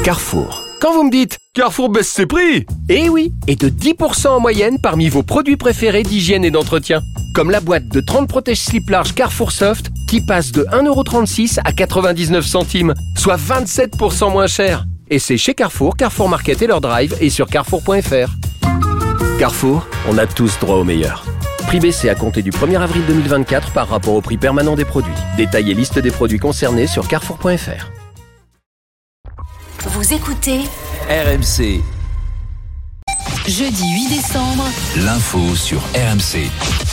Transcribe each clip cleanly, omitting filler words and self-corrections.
Carrefour. Quand vous me dites « Carrefour baisse ses prix !» Eh oui, et de 10% en moyenne parmi vos produits préférés d'hygiène et d'entretien. Comme la boîte de 30 protège-slips larges Carrefour Soft qui passe de 1,36€ à 99 centimes, soit 27% moins cher. Et c'est chez Carrefour, Carrefour Market et leur drive et sur carrefour.fr. Carrefour, on a tous droit au meilleur. Prix baissé à compter du 1er avril 2024 par rapport au prix permanent des produits. Détail et liste des produits concernés sur carrefour.fr. Vous écoutez RMC. Jeudi 8 décembre. L'info sur RMC.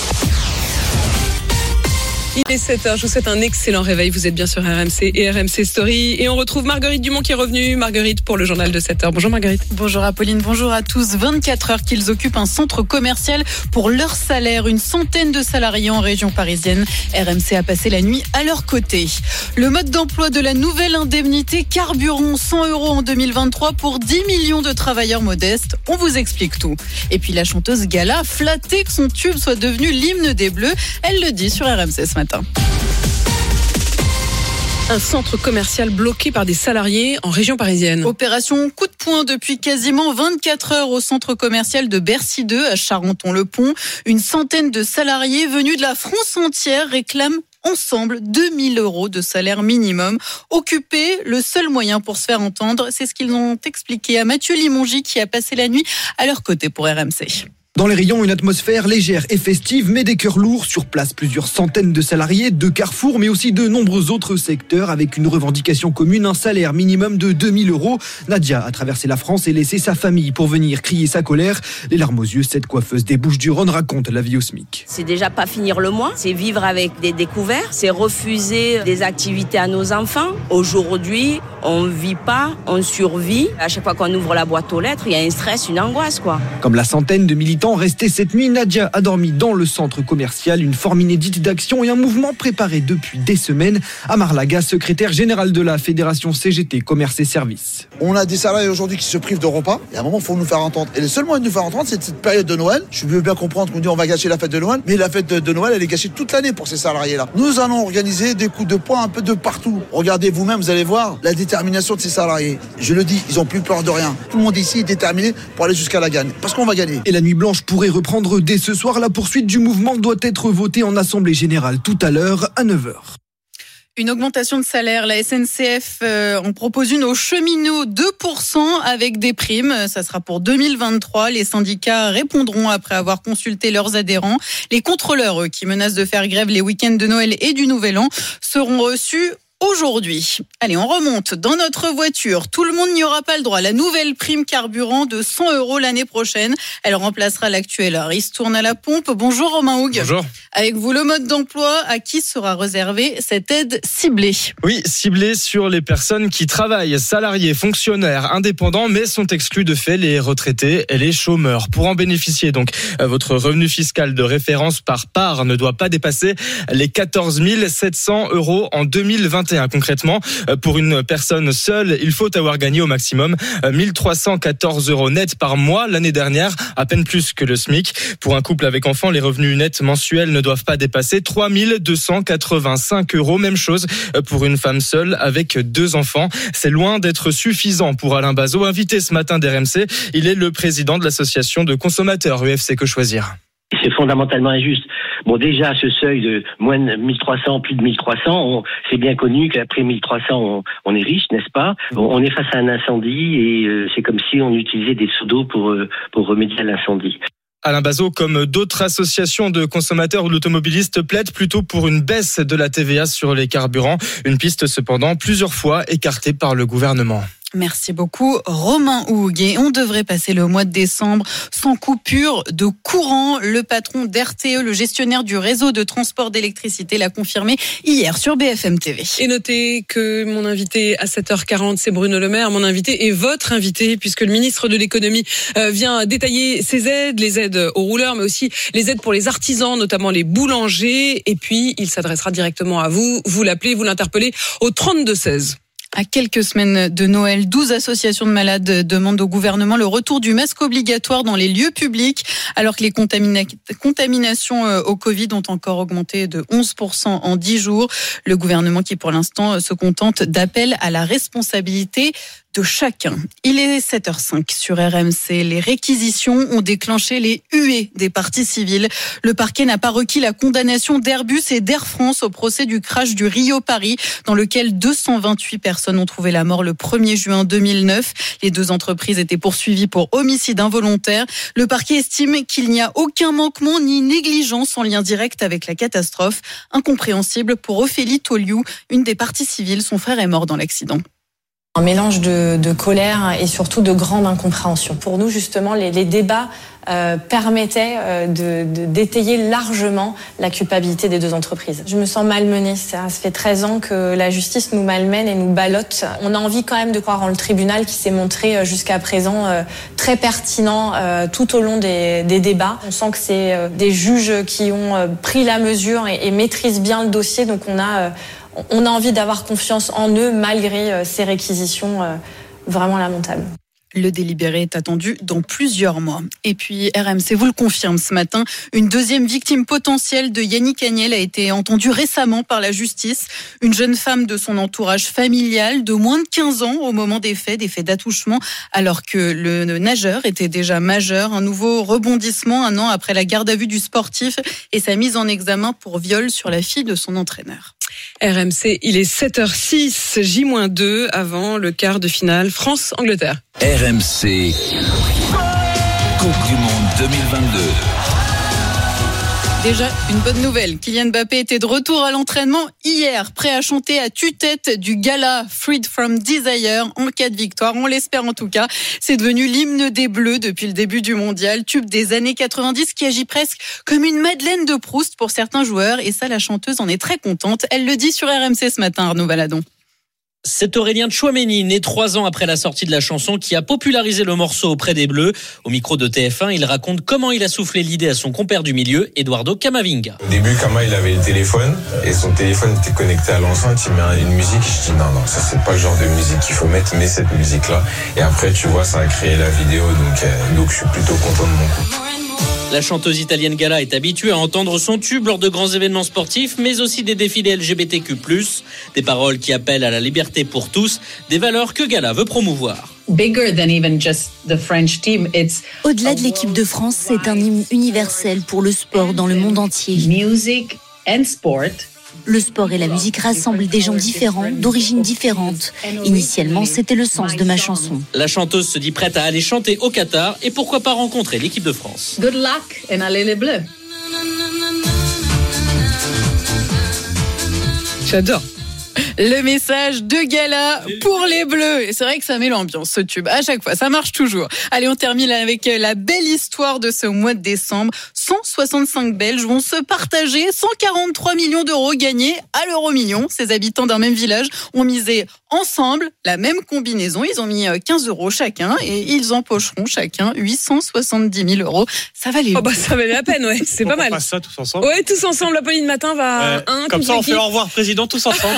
Il est 7h, je vous souhaite un excellent réveil. Vous êtes bien sur RMC et RMC Story. Et on retrouve Marguerite Dumont qui est revenue. Marguerite pour le journal de 7h. Bonjour Marguerite. Bonjour Apolline, bonjour à tous. 24 heures qu'ils occupent un centre commercial pour leur salaire. Une centaine de salariés en région parisienne. RMC a passé la nuit à leur côté. Le mode d'emploi de la nouvelle indemnité carburant, 100 € en 2023 pour 10 millions de travailleurs modestes. On vous explique tout. Et puis la chanteuse Gala, flattée que son tube soit devenu l'hymne des Bleus. Elle le dit sur RMC ce matin. Un centre commercial bloqué par des salariés en région parisienne. Opération coup de poing depuis quasiment 24 heures au centre commercial de Bercy 2 à Charenton-le-Pont. Une centaine de salariés venus de la France entière réclament ensemble 2 000 € de salaire minimum. Occuper le seul moyen pour se faire entendre, c'est ce qu'ils ont expliqué à Mathieu Limongi qui a passé la nuit à leur côté pour RMC. Dans les rayons, une atmosphère légère et festive, mais des cœurs lourds. Sur place, plusieurs centaines de salariés de Carrefour, mais aussi de nombreux autres secteurs, avec une revendication commune, un salaire minimum de 2 000 €. Nadia a traversé la France et laissé sa famille pour venir crier sa colère. Les larmes aux yeux, cette coiffeuse des Bouches-du-Rhône raconte la vie au SMIC. C'est déjà pas finir le mois, c'est vivre avec des découvertes, c'est refuser des activités à nos enfants. Aujourd'hui, on vit pas, on survit. À chaque fois qu'on ouvre la boîte aux lettres, il y a un stress, une angoisse, quoi. Comme la centaine de militants restés cette nuit, Nadia a dormi dans le centre commercial. Une forme inédite d'action et un mouvement préparé depuis des semaines. Amar Laga, secrétaire général de la Fédération CGT Commerce et Services. On a des salariés aujourd'hui qui se privent de repas. Et à un moment, il faut nous faire entendre. Et le seul moyen de nous faire entendre, c'est cette période de Noël. Je veux bien comprendre qu'on dit on va gâcher la fête de Noël, mais la fête de Noël, elle est gâchée toute l'année pour ces salariés-là. Nous allons organiser des coups de poing un peu de partout. Regardez vous-même, vous allez voir la détermination de ces salariés. Je le dis, ils n'ont plus peur de rien. Tout le monde ici est déterminé pour aller jusqu'à la gagne. Parce qu'on va gagner. Et la nuit blanche pourrait reprendre dès ce soir. La poursuite du mouvement doit être votée en assemblée générale tout à l'heure à 9h. Une augmentation de salaire, la SNCF en propose une aux cheminots, 2% avec des primes. Ça sera pour 2023. Les syndicats répondront après avoir consulté leurs adhérents. Les contrôleurs, eux, qui menacent de faire grève les week-ends de Noël et du Nouvel An, seront reçus aujourd'hui. Allez, on remonte dans notre voiture. Tout le monde n'y aura pas le droit. La nouvelle prime carburant de 100 € l'année prochaine. Elle remplacera l'actuelle ristourne à la pompe. Bonjour Romain Houg. Bonjour. Avec vous, le mode d'emploi, à qui sera réservée cette aide ciblée ? Oui, ciblée sur les personnes qui travaillent, salariés, fonctionnaires, indépendants, mais sont exclus de fait les retraités et les chômeurs. Pour en bénéficier, donc, votre revenu fiscal de référence par part ne doit pas dépasser les 14 700 € en 2021. Concrètement, pour une personne seule, il faut avoir gagné au maximum 1 314 € net par mois l'année dernière, à peine plus que le SMIC. Pour un couple avec enfants, les revenus nets mensuels ne doivent pas dépasser 3 285 €. Même chose pour une femme seule avec 2 enfants. C'est loin d'être suffisant pour Alain Bazot, invité ce matin d'RMC. Il est le président de l'association de consommateurs UFC Que Choisir. C'est fondamentalement injuste. Bon, déjà, ce seuil de moins de 1300, plus de 1300, c'est bien connu qu'après 1300, on est riche, n'est-ce pas ? On est face à un incendie et c'est comme si on utilisait des seaux d'eau pour remédier à l'incendie. Alain Bazot, comme d'autres associations de consommateurs ou d'automobilistes, plaident plutôt pour une baisse de la TVA sur les carburants. Une piste cependant plusieurs fois écartée par le gouvernement. Merci beaucoup Romain Houg. Et on devrait passer le mois de décembre sans coupure de courant. Le patron d'RTE, le gestionnaire du réseau de transport d'électricité, l'a confirmé hier sur BFM TV. Et notez que mon invité à 7h40, c'est Bruno Le Maire. Mon invité est votre invité puisque le ministre de l'économie vient détailler ses aides, les aides aux rouleurs, mais aussi les aides pour les artisans, notamment les boulangers. Et puis, il s'adressera directement à vous. Vous l'appelez, vous l'interpellez au 3216. À quelques semaines de Noël, 12 associations de malades demandent au gouvernement le retour du masque obligatoire dans les lieux publics, alors que les contaminations au Covid ont encore augmenté de 11% en 10 jours. Le gouvernement qui, pour l'instant, se contente d'appels à la responsabilité de chacun. Il est 7h05 sur RMC. Les réquisitions ont déclenché les huées des parties civiles. Le parquet n'a pas requis la condamnation d'Airbus et d'Air France au procès du crash du Rio-Paris, dans lequel 228 personnes ont trouvé la mort le 1er juin 2009. Les deux entreprises étaient poursuivies pour homicide involontaire. Le parquet estime qu'il n'y a aucun manquement ni négligence en lien direct avec la catastrophe. Incompréhensible pour Ophélie Toliou, une des parties civiles. Son frère est mort dans l'accident. Un mélange de colère et surtout de grande incompréhension. Pour nous, justement, les débats permettaient d'étayer largement la culpabilité des deux entreprises. Je me sens malmenée. Ça fait 13 ans que la justice nous malmène et nous ballotte. On a envie quand même de croire en le tribunal qui s'est montré jusqu'à présent très pertinent tout au long des débats. On sent que c'est des juges qui ont pris la mesure et maîtrisent bien le dossier. Donc on a envie d'avoir confiance en eux malgré ces réquisitions vraiment lamentables. Le délibéré est attendu dans plusieurs mois. Et puis RMC vous le confirme ce matin, une deuxième victime potentielle de Yannick Agnel a été entendue récemment par la justice. Une jeune femme de son entourage familial de moins de 15 ans au moment des faits d'attouchement, alors que le nageur était déjà majeur. Un nouveau rebondissement 1 an après la garde à vue du sportif et sa mise en examen pour viol sur la fille de son entraîneur. RMC, il est 7h06, J-2 avant le quart de finale France-Angleterre. RMC, Coupe du Monde 2022. Déjà, une bonne nouvelle. Kylian Mbappé était de retour à l'entraînement hier, prêt à chanter à tue-tête du gala Freed from Desire en cas de victoire. On l'espère en tout cas. C'est devenu l'hymne des Bleus depuis le début du mondial. Tube des années 90 qui agit presque comme une Madeleine de Proust pour certains joueurs. Et ça, la chanteuse en est très contente. Elle le dit sur RMC ce matin, Arnaud Valadon. C'est Aurélien Tchouaméni, né 3 ans après la sortie de la chanson, qui a popularisé le morceau auprès des Bleus. Au micro de TF1, il raconte comment il a soufflé l'idée à son compère du milieu, Eduardo Camavinga. Au début, Kama, il avait le téléphone et son téléphone était connecté à l'enceinte. Il met une musique. Je dis non, ça c'est pas le genre de musique qu'il faut mettre, mais cette musique-là. Et après, tu vois, ça a créé la vidéo, donc je suis plutôt content de mon coup. La chanteuse italienne Gala est habituée à entendre son tube lors de grands événements sportifs, mais aussi des défilés LGBTQ+, des paroles qui appellent à la liberté pour tous, des valeurs que Gala veut promouvoir. Au-delà de l'équipe de France, c'est un hymne universel pour le sport dans le monde entier. Le sport et la musique rassemblent des gens différents, d'origines différentes. Initialement, c'était le sens de ma chanson. La chanteuse se dit prête à aller chanter au Qatar et pourquoi pas rencontrer l'équipe de France. Good luck and allez les Bleus. J'adore. Le message de Gala pour les Bleus. Et c'est vrai que ça met l'ambiance, ce tube. À chaque fois, ça marche toujours. Allez, on termine avec la belle histoire de ce mois de décembre. 165 Belges vont se partager 143 millions d'euros gagnés à l'euro-million. Ces habitants d'un même village ont misé ensemble la même combinaison. Ils ont mis 15 euros chacun et ils empocheront chacun 870 000 euros. Ça valait ça valait la peine, ouais. C'est pas mal. On passe ça tous ensemble. Ouais, tous ensemble. Apolline Matin va comme ça, on fait au revoir, président, tous ensemble.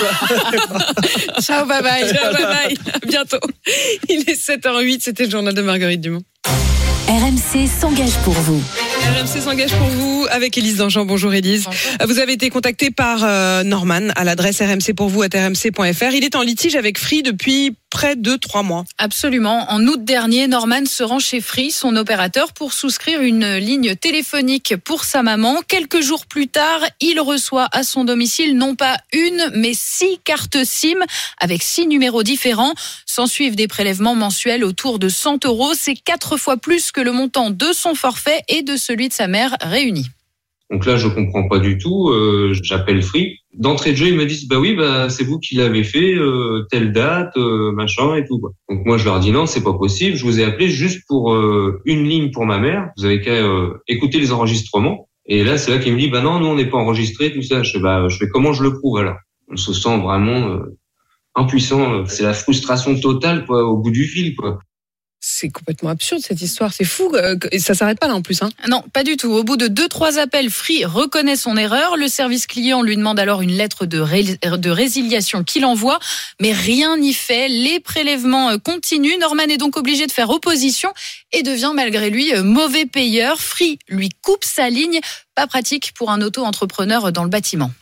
Ciao, bye bye. Ciao, bye bye. À bientôt. Il est 7h08. C'était le journal de Marguerite Dumont. RMC s'engage pour vous. RMC s'engage pour vous avec Élise Dangean. Bonjour Élise. Bonjour. Vous avez été contactée par Norman à l'adresse rmcpourvous@rmc.fr. Il est en litige avec Free depuis près de 3 mois. Absolument. En août dernier, Norman se rend chez Free, son opérateur, pour souscrire une ligne téléphonique pour sa maman. Quelques jours plus tard, il reçoit à son domicile non pas une, mais 6 cartes SIM avec 6 numéros différents. S'ensuivent des prélèvements mensuels autour de 100 euros. C'est 4 fois plus que le montant de son forfait et de celui de sa mère réunis. Donc là, je comprends pas du tout. J'appelle Free. D'entrée de jeu, ils me disent c'est vous qui l'avez fait, telle date, machin et tout. Quoi. Donc moi, je leur dis non, c'est pas possible. Je vous ai appelé juste pour une ligne pour ma mère. Vous avez qu'à écouter les enregistrements. Et là, c'est là qu'il me dit non, nous on n'est pas enregistrés, tout ça. Je fais comment je le prouve alors. On se sent vraiment impuissant. C'est la frustration totale quoi, au bout du fil quoi. C'est complètement absurde cette histoire, c'est fou. Et ça s'arrête pas là en plus. Non, pas du tout. Au bout de 2-3 appels, Free reconnaît son erreur. Le service client lui demande alors une lettre de résiliation qu'il envoie, mais rien n'y fait. Les prélèvements continuent. Norman est donc obligé de faire opposition et devient malgré lui mauvais payeur. Free lui coupe sa ligne. Pas pratique pour un auto-entrepreneur dans le bâtiment.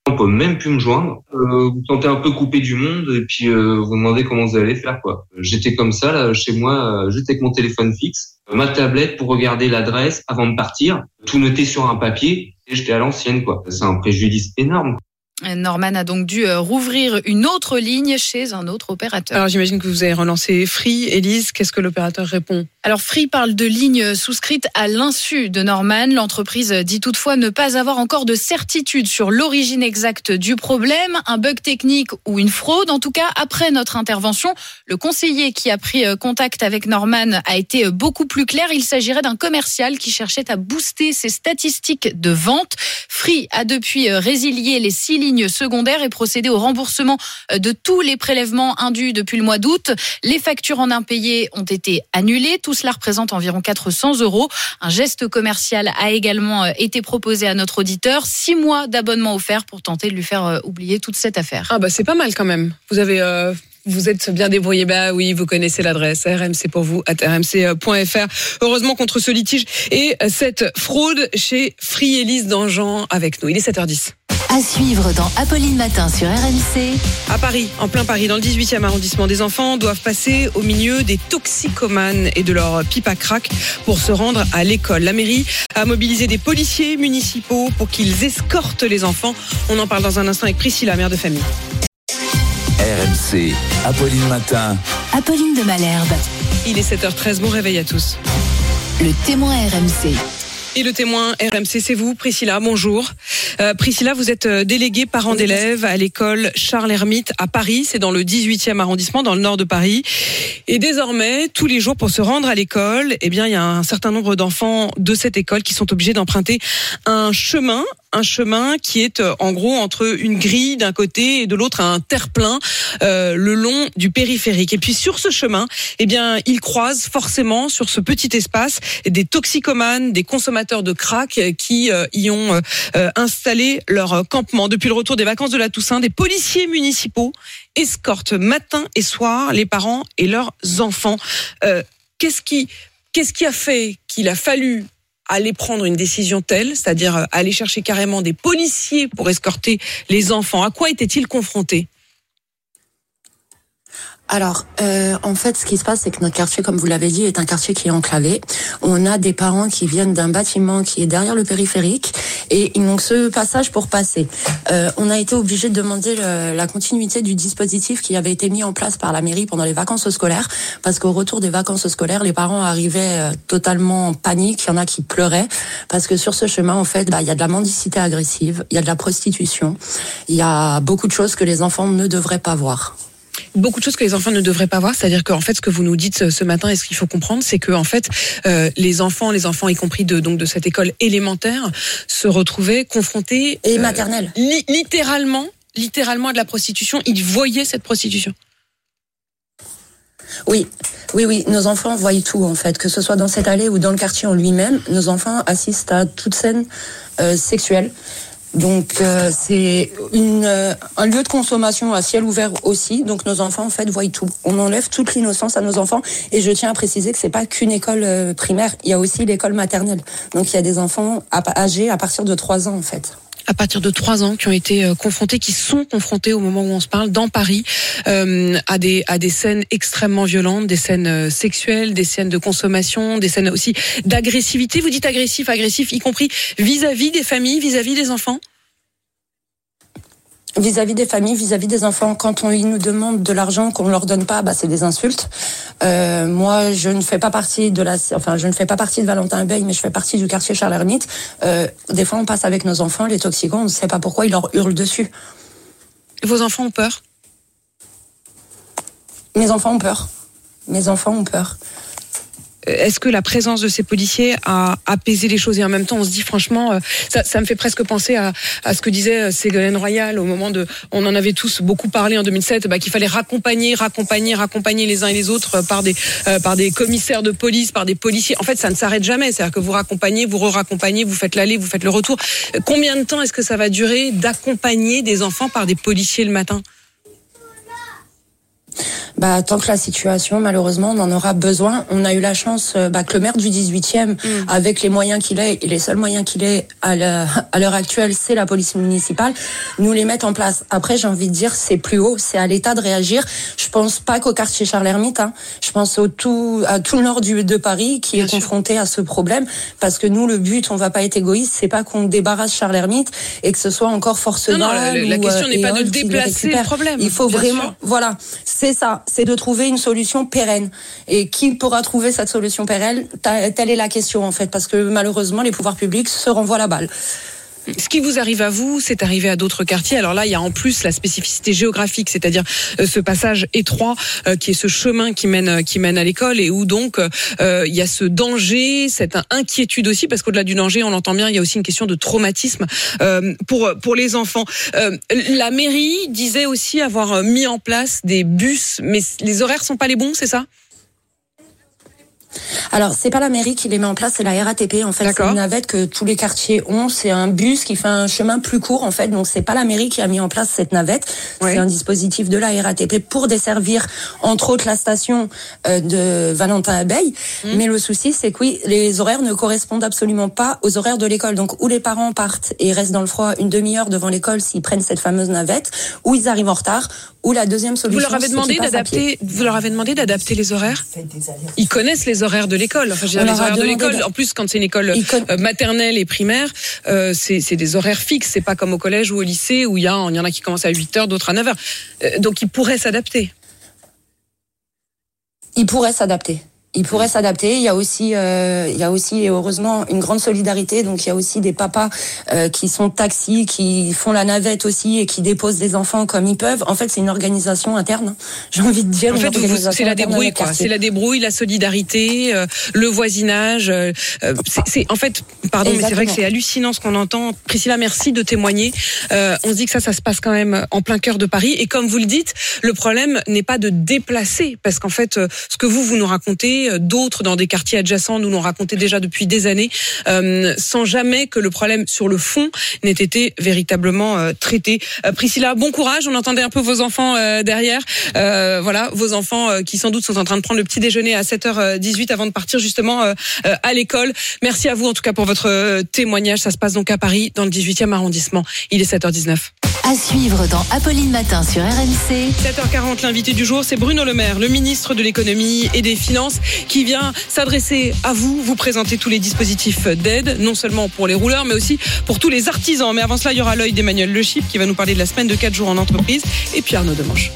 On peut même plus me joindre. Vous vous sentez un peu coupé du monde et puis vous demandez comment vous allez faire, quoi. J'étais comme ça là chez moi, juste avec mon téléphone fixe, ma tablette pour regarder l'adresse avant de partir, tout noter sur un papier. Et j'étais à l'ancienne, quoi. C'est un préjudice énorme. Norman a donc dû rouvrir une autre ligne chez un autre opérateur. Alors j'imagine que vous avez relancé Free. Élise, qu'est-ce que l'opérateur répond ? Alors Free parle de lignes souscrites à l'insu de Norman. L'entreprise dit toutefois ne pas avoir encore de certitude sur l'origine exacte du problème, un bug technique ou une fraude. En tout cas, après notre intervention, le conseiller qui a pris contact avec Norman a été beaucoup plus clair. Il s'agirait d'un commercial qui cherchait à booster ses statistiques de vente. Free a depuis résilié les 6 lignes secondaires et procédé au remboursement de tous les prélèvements indus depuis le mois d'août. Les factures en impayés ont été annulées. Tout cela représente environ 400 €. Un geste commercial a également été proposé à notre auditeur. 6 mois d'abonnement offert pour tenter de lui faire oublier toute cette affaire. Ah bah c'est pas mal quand même. Vous êtes bien débrouillé. Bah oui, vous connaissez l'adresse RMC pour vous @rmc.fr. Heureusement contre ce litige et cette fraude chez Free. Élise Dangean avec nous. Il est 7h10. À suivre dans Apolline Matin sur RMC. À Paris, en plein Paris, dans le 18e arrondissement, des enfants doivent passer au milieu des toxicomanes et de leur pipe à crack pour se rendre à l'école. La mairie a mobilisé des policiers municipaux pour qu'ils escortent les enfants. On en parle dans un instant avec Priscilla, mère de famille. RMC, Apolline Matin. Apolline de Malherbe. Il est 7h13, bon réveil à tous. Le témoin RMC. Et le témoin RMC, c'est vous, Priscilla, bonjour. Priscilla, vous êtes déléguée parents d'élèves à l'école Charles-Hermite à Paris, c'est dans le 18e arrondissement, dans le nord de Paris. Et désormais, tous les jours, pour se rendre à l'école, il y a un certain nombre d'enfants de cette école qui sont obligés d'emprunter un chemin qui est en gros entre une grille d'un côté et de l'autre un terre-plein le long du périphérique. Et puis sur ce chemin, ils croisent forcément sur ce petit espace des toxicomanes, des consommateurs de crack qui y ont installé leur campement. Depuis le retour des vacances de la Toussaint, des policiers municipaux escortent matin et soir les parents et leurs enfants. Qu'est-ce qui a fait qu'il a fallu aller prendre une décision telle, c'est-à-dire aller chercher carrément des policiers pour escorter les enfants? À quoi étaient-ils confrontés? Alors, en fait, ce qui se passe, c'est que notre quartier, comme vous l'avez dit, est un quartier qui est enclavé. On a des parents qui viennent d'un bâtiment qui est derrière le périphérique et ils n'ont que ce passage pour passer. On a été obligé de demander la continuité du dispositif qui avait été mis en place par la mairie pendant les vacances scolaires, parce qu'au retour des vacances scolaires, les parents arrivaient totalement en panique. Il y en a qui pleuraient parce que sur ce chemin, en fait, il y a de la mendicité agressive, il y a de la prostitution, il y a beaucoup de choses que les enfants ne devraient pas voir. Beaucoup de choses que les enfants ne devraient pas voir, c'est-à-dire qu'en fait, ce que vous nous dites ce matin et ce qu'il faut comprendre, c'est que en fait, les enfants, y compris de cette école élémentaire, se retrouvaient confrontés et maternelle, littéralement à de la prostitution. Ils voyaient cette prostitution. Oui. Nos enfants voient tout, en fait, que ce soit dans cette allée ou dans le quartier en lui-même. Nos enfants assistent à toute scène sexuelle. Donc c'est un lieu de consommation à ciel ouvert aussi. Donc nos enfants en fait voient tout. On enlève toute l'innocence à nos enfants. Et je tiens à préciser que c'est pas qu'une école primaire. Il y a aussi l'école maternelle. Donc il y a des enfants âgés à partir de 3 ans en fait. À partir de 3 ans qui ont été qui sont confrontés au moment où on se parle dans Paris à des scènes extrêmement violentes, des scènes sexuelles, des scènes de consommation, des scènes aussi d'agressivité. Vous dites agressif, y compris vis-à-vis des familles, vis-à-vis des enfants? Vis-à-vis des familles, vis-à-vis des enfants, quand ils nous demandent de l'argent qu'on leur donne pas, c'est des insultes. Moi, je ne fais pas partie de Valentin Veil, mais je fais partie du quartier Charles-Hermite. Des fois, on passe avec nos enfants, les toxicos, on ne sait pas pourquoi ils leur hurlent dessus. Vos enfants ont peur? Mes enfants ont peur. Est-ce que la présence de ces policiers a apaisé les choses? Et en même temps, on se dit franchement, ça me fait presque penser à ce que disait Ségolène Royal au moment on en avait tous beaucoup parlé en 2007, qu'il fallait raccompagner les uns et les autres par des commissaires de police, par des policiers. En fait, ça ne s'arrête jamais. C'est-à-dire que vous raccompagnez, vous re-raccompagnez, vous faites l'aller, vous faites le retour. Combien de temps est-ce que ça va durer d'accompagner des enfants par des policiers le matin? Tant que la situation, malheureusement, on en aura besoin. On a eu la chance que le maire du 18e, avec les moyens qu'il ait, et les seuls moyens qu'il ait à l'heure actuelle, c'est la police municipale, nous les mettent en place. Après, j'ai envie de dire, c'est plus haut, c'est à l'État de réagir. Je pense pas qu'au quartier Charles-Hermite, je pense à tout le nord de Paris qui est confronté à ce problème, parce que nous, le but, on va pas être égoïste, c'est pas qu'on débarrasse Charles-Hermite et que ce soit encore Forceval. Non, la question n'est pas de déplacer le problème. Il faut vraiment, voilà, c'est ça, c'est de trouver une solution pérenne. Et qui pourra trouver cette solution pérenne? Telle est la question, en fait, parce que malheureusement, les pouvoirs publics se renvoient la balle. Ce qui vous arrive à vous, c'est arrivé à d'autres quartiers. Alors là, il y a en plus la spécificité géographique, c'est-à-dire ce passage étroit qui est ce chemin qui mène à l'école, et où donc il y a ce danger, cette inquiétude aussi, parce qu'au-delà du danger, on l'entend bien, il y a aussi une question de traumatisme pour les enfants. La mairie disait aussi avoir mis en place des bus, mais les horaires sont pas les bons, c'est ça ? Alors, c'est pas la mairie qui les met en place, c'est la RATP. En fait, c'est une navette que tous les quartiers ont. C'est un bus qui fait un chemin plus court, en fait. Donc, c'est pas la mairie qui a mis en place cette navette. Ouais. C'est un dispositif de la RATP pour desservir, entre autres, la station de Valentin-Abeille. Mais le souci, c'est que oui, les horaires ne correspondent absolument pas aux horaires de l'école. Donc, où les parents partent et restent dans le froid une demi-heure devant l'école s'ils prennent cette fameuse navette, ou ils arrivent en retard, ou la deuxième solution, vous leur avez demandé d'adapter les horaires? Ils connaissent les horaires de l'école. Enfin, je veux dire, les horaires de l'école. En plus, quand c'est une école maternelle et primaire, c'est des horaires fixes. C'est pas comme au collège ou au lycée où il y en a qui commencent à 8h, d'autres à 9h. Donc, ils pourraient s'adapter. Il pourrait s'adapter. Il y a aussi et heureusement une grande solidarité. Donc il y a aussi des papas qui sont taxis, qui font la navette aussi et qui déposent les enfants comme ils peuvent. En fait, c'est une organisation interne. J'ai envie de dire. En fait, c'est la débrouille, quoi. C'est la débrouille, la solidarité, le voisinage. C'est en fait, pardon, mais c'est vrai que c'est hallucinant ce qu'on entend. Priscilla, merci de témoigner. On se dit que ça se passe quand même en plein cœur de Paris. Et comme vous le dites, le problème n'est pas de déplacer, parce qu'en fait, ce que vous nous racontez, d'autres dans des quartiers adjacents nous l'ont raconté déjà depuis des années, sans jamais que le problème sur le fond n'ait été véritablement traité. Priscilla, bon courage. On entendait un peu vos enfants derrière. Voilà, vos enfants qui sans doute sont en train de prendre le petit déjeuner à 7h18 avant de partir justement à l'école. Merci à vous en tout cas pour votre témoignage. Ça se passe donc à Paris, dans le 18e arrondissement. Il est 7h19. À suivre dans Apolline Matin sur RMC. 7h40, l'invité du jour, c'est Bruno Le Maire, le ministre de l'économie et des finances, qui vient s'adresser à vous, vous présenter tous les dispositifs d'aide, non seulement pour les rouleurs, mais aussi pour tous les artisans. Mais avant cela, il y aura l'œil d'Emmanuel Le Chip qui va nous parler de la semaine de 4 jours en entreprise, et puis Arnaud Demanche.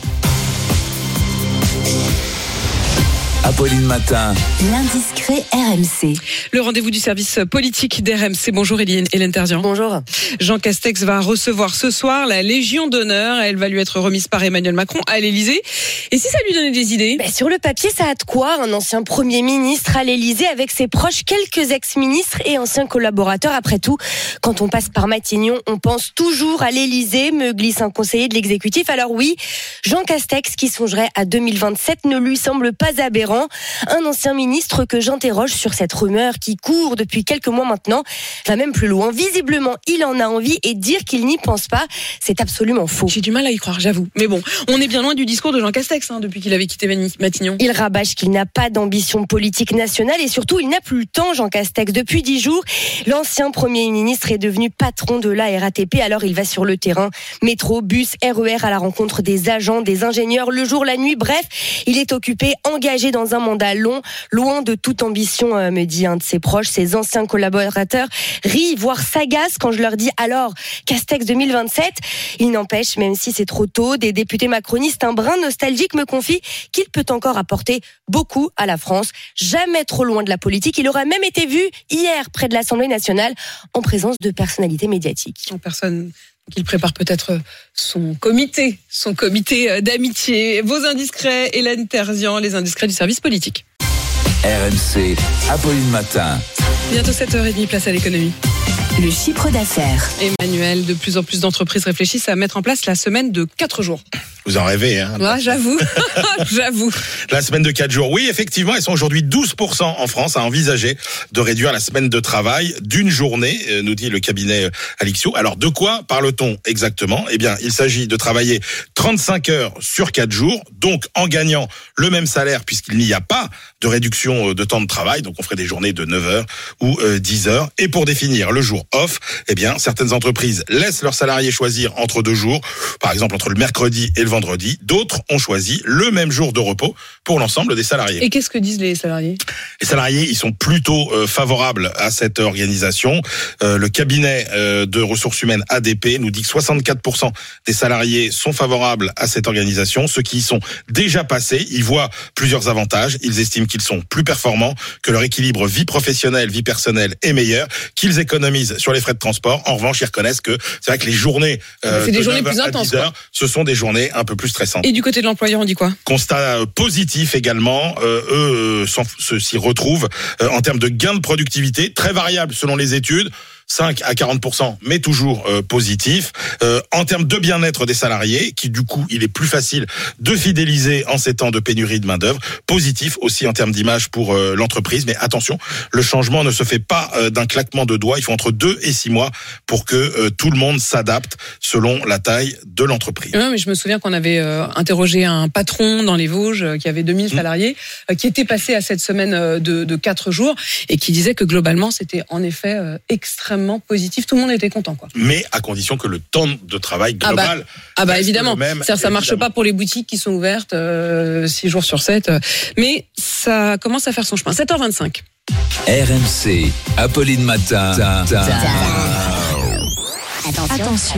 Apolline Matin. L'indiscret RMC. Le rendez-vous du service politique d'RMC. Bonjour Hélène Terzian. Bonjour. Jean Castex va recevoir ce soir la Légion d'honneur. Elle va lui être remise par Emmanuel Macron à l'Élysée. Et si ça lui donnait des idées? Sur le papier, ça a de quoi. Un ancien Premier ministre à l'Élysée avec ses proches, quelques ex-ministres et anciens collaborateurs. Après tout, quand on passe par Matignon, on pense toujours à l'Élysée, me glisse un conseiller de l'exécutif. Alors oui, Jean Castex, qui songerait à 2027, ne lui semble pas aberrant. Un ancien ministre que j'interroge sur cette rumeur qui court depuis quelques mois maintenant va même plus loin. Visiblement, il en a envie, et dire qu'il n'y pense pas, c'est absolument faux. J'ai du mal à y croire, j'avoue. Mais bon, on est bien loin du discours de Jean Castex depuis qu'il avait quitté Matignon. Il rabâche qu'il n'a pas d'ambition politique nationale et surtout, il n'a plus le temps, Jean Castex. Depuis 10 jours, l'ancien Premier ministre est devenu patron de la RATP, alors il va sur le terrain. Métro, bus, RER à la rencontre des agents, des ingénieurs, le jour, la nuit, bref, il est occupé, engagé dans un mandat long, loin de toute ambition, me dit un de ses proches. Ses anciens collaborateurs rient, voire s'agacent quand je leur dis alors Castex 2027. Il n'empêche, même si c'est trop tôt, des députés macronistes un brin nostalgique me confient qu'il peut encore apporter beaucoup à la France. Jamais trop loin de la politique. Il aura même été vu hier près de l'Assemblée nationale en présence de personnalités médiatiques. En personne. Qu'il prépare peut-être son comité d'amitié. Vos indiscrets, Hélène Terzian, les indiscrets du service politique. RMC, Apolline Matin. Bientôt 7h30, place à l'économie. Le chiffre d'affaires. Emmanuel Emmanuel. De plus en plus d'entreprises réfléchissent à mettre en place la semaine de 4 jours. Vous en rêvez, hein? Ouais, j'avoue. J'avoue. La semaine de 4 jours. Oui, effectivement, elles sont aujourd'hui 12% en France à envisager de réduire la semaine de travail d'une journée, nous dit le cabinet Alixio. Alors, de quoi parle-t-on exactement? Eh bien, il s'agit de travailler 35 heures sur 4 jours, donc en gagnant le même salaire puisqu'il n'y a pas de réduction de temps de travail. Donc, on ferait des journées de 9 heures ou 10 heures. Et pour définir le jour off, eh bien, certaines entreprises laissent leurs salariés choisir entre 2 jours, par exemple entre le mercredi et le vendredi. D'autres ont choisi le même jour de repos pour l'ensemble des salariés. Et qu'est-ce que disent les salariés? Les salariés, ils sont plutôt favorables à cette organisation. Le cabinet de ressources humaines ADP nous dit que 64% des salariés sont favorables à cette organisation. Ceux qui y sont déjà passés, ils voient plusieurs avantages. Ils estiment qu'ils sont plus performants, que leur équilibre vie professionnelle, vie personnelle est meilleur, qu'ils économisent sur les frais de transport. En revanche, ils reconnaissent que c'est vrai que les journées c'est des journées plus intenses, 10 heures, ce sont des journées un peu plus stressantes. Et du côté de l'employeur, on dit quoi? Constat positif également, eux s'y retrouvent en termes de gains de productivité, très variables selon les études. 5 à 40%, mais toujours positif. En termes de bien-être des salariés, qui du coup, il est plus facile de fidéliser en ces temps de pénurie de main-d'œuvre. Positif aussi en termes d'image pour l'entreprise. Mais attention, le changement ne se fait pas d'un claquement de doigts. Il faut entre 2 et 6 mois pour que tout le monde s'adapte selon la taille de l'entreprise. Oui, mais je me souviens qu'on avait interrogé un patron dans les Vosges qui avait 2000 salariés, qui était passé à cette semaine de 4 jours et qui disait que globalement, c'était en effet extrêmement positif, tout le monde était content, quoi. Mais à condition que le temps de travail global évidemment, ça marche pas pour les boutiques qui sont ouvertes 6 jours sur 7, mais ça commence à faire son chemin. 7h25. RMC, Apolline Matin. Attention.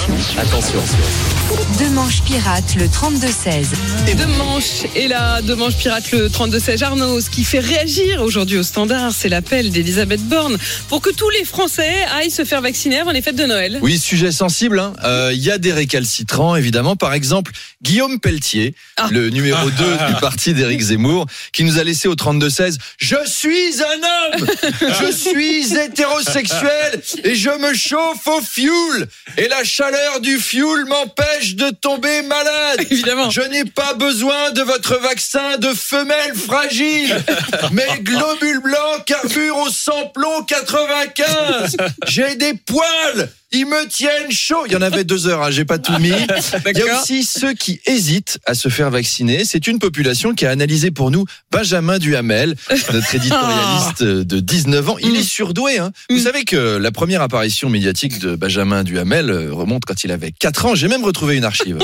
Deux manches pirates, le 32-16. Et deux manches pirates, le 32-16. Arnaud, ce qui fait réagir aujourd'hui au Standard, c'est l'appel d'Elisabeth Borne pour que tous les Français aillent se faire vacciner avant les fêtes de Noël. Oui, sujet sensible. Y a des récalcitrants, évidemment. Par exemple, Guillaume Pelletier, le numéro 2 du parti d'Éric Zemmour, qui nous a laissé au 32-16. Je suis un homme, je suis hétérosexuel et je me chauffe au fioul. Et la chaleur du fioul m'empêche de tomber malade. Évidemment. Je n'ai pas besoin de votre vaccin de femelle fragile. Mes globules blancs carburent au samplon 95. J'ai des poils. Ils me tiennent chaud. Il y en avait 2 heures, j'ai pas tout mis. Il y a aussi ceux qui hésitent à se faire vacciner. C'est une population qui a analysé pour nous Benjamin Duhamel, notre éditorialiste de 19 ans. Il est surdoué. Vous savez que la première apparition médiatique de Benjamin Duhamel remonte quand il avait 4 ans. J'ai même retrouvé une archive.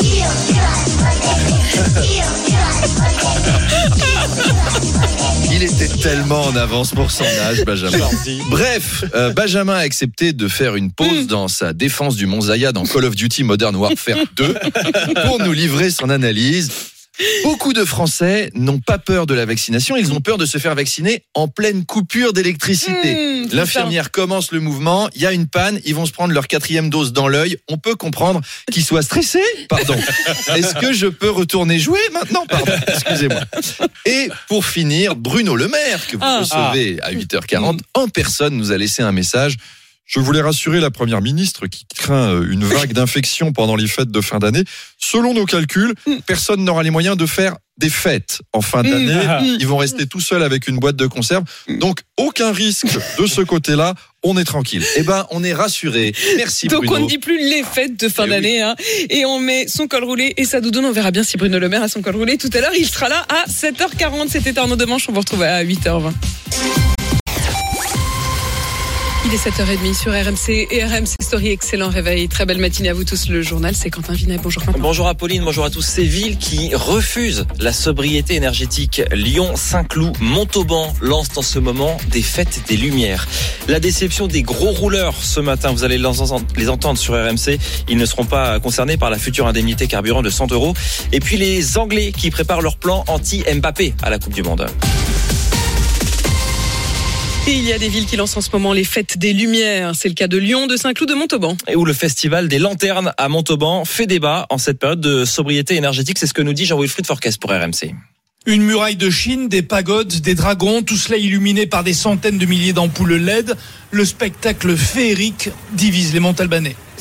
Il était tellement en avance pour son âge, Benjamin. Bref, Benjamin a accepté de faire une pause dans sa défense du Mont Zaya dans Call of Duty Modern Warfare 2 pour nous livrer son analyse. Beaucoup de Français n'ont pas peur de la vaccination, ils ont peur de se faire vacciner en pleine coupure d'électricité. L'infirmière commence le mouvement, il y a une panne, ils vont se prendre leur 4e dose dans l'œil. On peut comprendre qu'ils soient stressés. Pardon. Est-ce que je peux retourner jouer maintenant? Pardon, excusez-moi. Et pour finir, Bruno Le Maire, que vous recevez à 8h40, en personne nous a laissé un message. Je voulais rassurer la première ministre qui craint une vague d'infection pendant les fêtes de fin d'année. Selon nos calculs, personne n'aura les moyens de faire des fêtes en fin d'année. Ils vont rester tout seuls avec une boîte de conserve. Donc, aucun risque de ce côté-là. On est tranquille. Eh ben, on est rassurés. Merci Bruno. Donc, on ne dit plus les fêtes de fin d'année. Et on met son col roulé et sa doudoune. On verra bien si Bruno Le Maire a son col roulé. Tout à l'heure, il sera là à 7h40. C'était Arnaud Demanche. On vous retrouve à 8h20. Il est 7h30 sur RMC et RMC Story. Excellent réveil. Très belle matinée à vous tous. Le journal, c'est Quentin Vinet. Bonjour Quentin. Bonjour Apolline, bonjour à tous. Ces villes qui refusent la sobriété énergétique. Lyon, Saint-Cloud, Montauban lancent en ce moment des fêtes des Lumières. La déception des gros rouleurs ce matin, vous allez les entendre sur RMC. Ils ne seront pas concernés par la future indemnité carburant de 100 €. Et puis les Anglais qui préparent leur plan anti-Mbappé à la Coupe du Monde. Et il y a des villes qui lancent en ce moment les fêtes des Lumières. C'est le cas de Lyon, de Saint-Cloud, de Montauban. Et où le festival des lanternes à Montauban fait débat en cette période de sobriété énergétique. C'est ce que nous dit Jean-Wilfried Forquès pour RMC. Une muraille de Chine, des pagodes, des dragons, tout cela illuminé par des centaines de milliers d'ampoules LED. Le spectacle féerique divise les Montalbanais.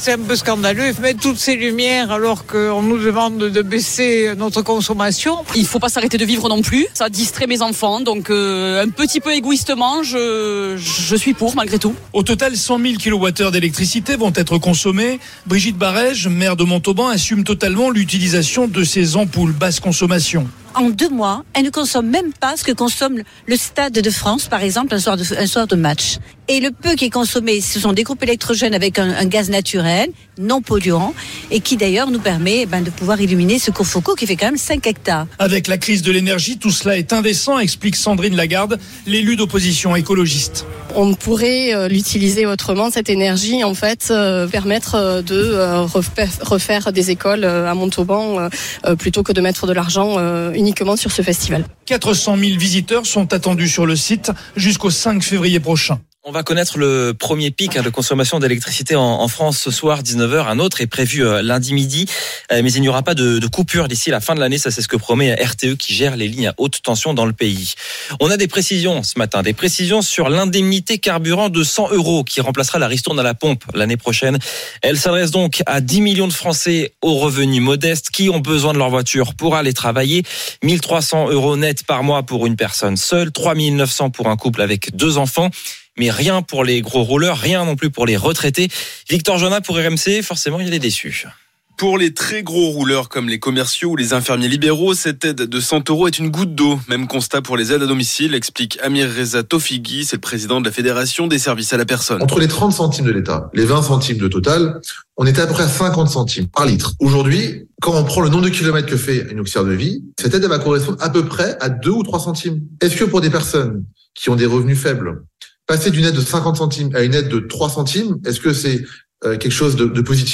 C'est un peu scandaleux. Mettre toutes ces lumières alors qu'on nous demande de baisser notre consommation. Il ne faut pas s'arrêter de vivre non plus. Ça distrait mes enfants. Donc un petit peu égoïstement, je suis pour malgré tout. Au total, 100 000 kWh d'électricité vont être consommés. Brigitte Barège, maire de Montauban, assume totalement l'utilisation de ces ampoules basse consommation. En 2 mois, elle ne consomme même pas ce que consomme le Stade de France, par exemple, un soir de match. Et le peu qui est consommé, ce sont des groupes électrogènes avec un gaz naturel, non polluant, et qui d'ailleurs nous permet de pouvoir illuminer ce Courfoucault qui fait quand même 5 hectares. Avec la crise de l'énergie, tout cela est indécent, explique Sandrine Lagarde, l'élue d'opposition écologiste. On pourrait l'utiliser autrement, cette énergie, en fait, permettre de refaire des écoles à Montauban plutôt que de mettre de l'argent uniquement sur ce festival. 400 000 visiteurs sont attendus sur le site jusqu'au 5 février prochain. On va connaître le premier pic de consommation d'électricité en France ce soir, 19h. Un autre est prévu lundi midi, mais il n'y aura pas de coupure d'ici la fin de l'année. Ça, c'est ce que promet RTE qui gère les lignes à haute tension dans le pays. On a des précisions ce matin, des précisions sur l'indemnité carburant de 100 € qui remplacera la ristourne à la pompe l'année prochaine. Elle s'adresse donc à 10 millions de Français aux revenus modestes qui ont besoin de leur voiture pour aller travailler. 1 300 € net par mois pour une personne seule, 3 900 pour un couple avec 2 enfants. Mais rien pour les gros rouleurs, rien non plus pour les retraités. Victor Jonas pour RMC, forcément il y a des déçus. Pour les très gros rouleurs comme les commerciaux ou les infirmiers libéraux, cette aide de 100 € est une goutte d'eau. Même constat pour les aides à domicile, explique Amir Reza Tofigui, c'est le président de la Fédération des services à la personne. Entre les 30 centimes de l'État, les 20 centimes de Total, on était à peu près à 50 centimes par litre. Aujourd'hui, quand on prend le nombre de kilomètres que fait une auxiliaire de vie, cette aide va correspondre à peu près à 2 ou 3 centimes. Est-ce que pour des personnes qui ont des revenus faibles, passer d'une aide de 50 centimes à une aide de 3 centimes, est-ce que c'est quelque chose de positif ?